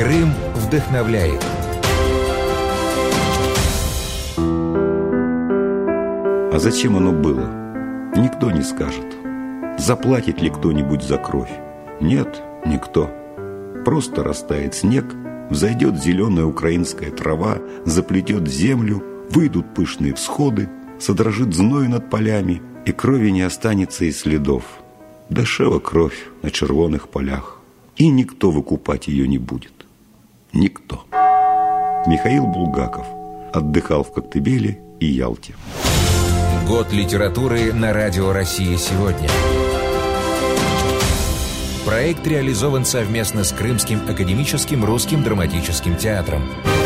Крым вдохновляет. А зачем оно было? Никто не скажет. Заплатит ли кто-нибудь за кровь? Нет, никто. Просто растает снег, взойдет зеленая украинская трава, заплетет землю, выйдут пышные всходы, содрожит зной над полями, и крови не останется и следов. Дешева кровь на червоных полях, и никто выкупать ее не будет. Никто. Михаил Булгаков отдыхал в Коктебеле и Ялте. Год литературы на Радио Россия сегодня. Проект реализован совместно с Крымским академическим русским драматическим театром.